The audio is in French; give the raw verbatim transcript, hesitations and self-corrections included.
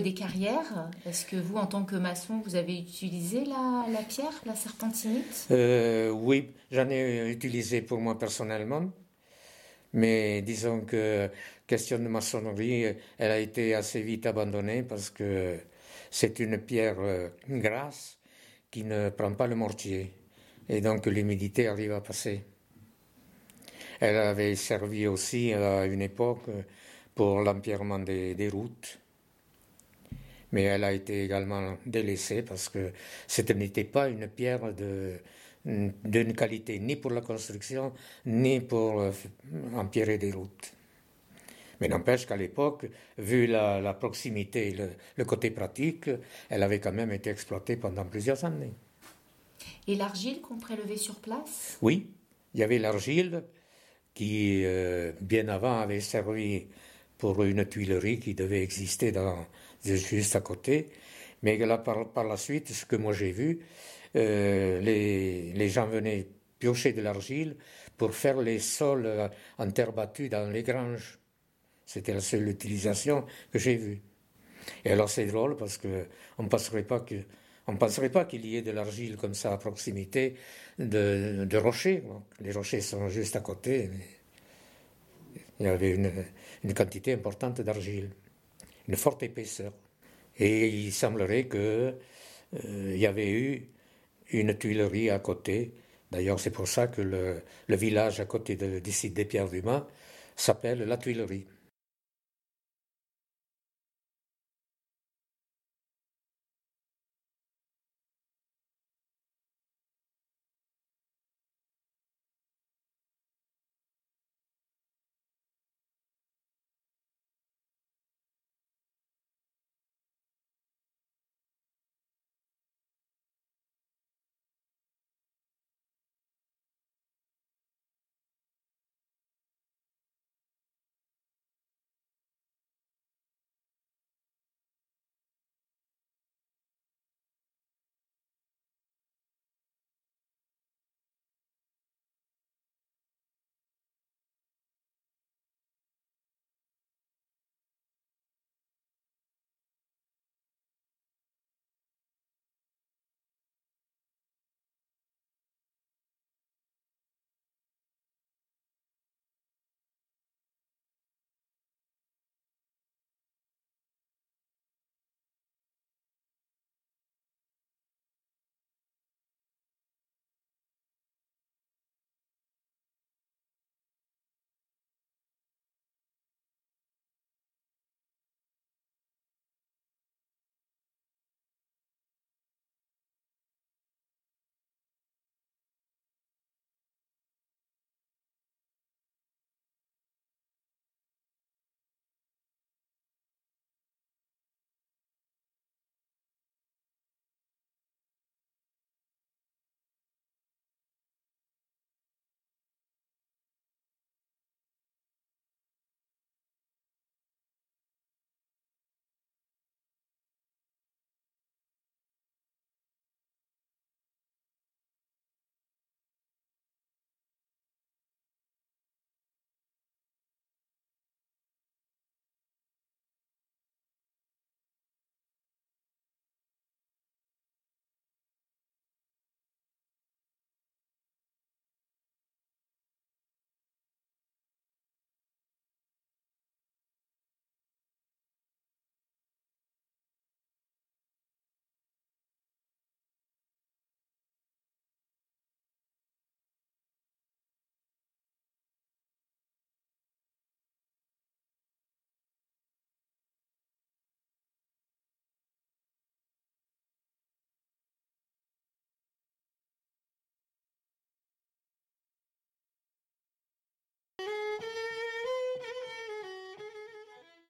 des carrières, est-ce que vous, en tant que maçon, vous avez utilisé la, la pierre, la serpentinite? euh, Oui, j'en ai utilisé pour moi personnellement, mais disons que question de maçonnerie, elle a été assez vite abandonnée parce que c'est une pierre euh, grasse qui ne prend pas le mortier et donc l'humidité arrive à passer. Elle avait servi aussi à une époque pour l'empierrement des, des routes, mais elle a été également délaissée parce que ce n'était pas une pierre de, d'une qualité ni pour la construction ni pour empierrer des routes. Mais n'empêche qu'à l'époque, vu la, la proximité et le, le côté pratique, elle avait quand même été exploitée pendant plusieurs années. Et l'argile qu'on prélevait sur place? Oui, il y avait l'argile qui, euh, bien avant, avait servi pour une tuilerie qui devait exister dans, juste à côté. Mais là, par, par la suite, ce que moi j'ai vu, euh, les, les gens venaient piocher de l'argile pour faire les sols en terre battue dans les granges. C'était la seule utilisation que j'ai vue. Et alors c'est drôle parce qu'on ne penserait pas que... On ne penserait pas qu'il y ait de l'argile comme ça à proximité de, de rochers. Les rochers sont juste à côté. Mais il y avait une, une quantité importante d'argile, une forte épaisseur. Et il semblerait qu'il euh, y avait eu une tuilerie à côté. D'ailleurs, c'est pour ça que le, le village à côté de, du site des Pierres du Mât s'appelle la Tuilerie.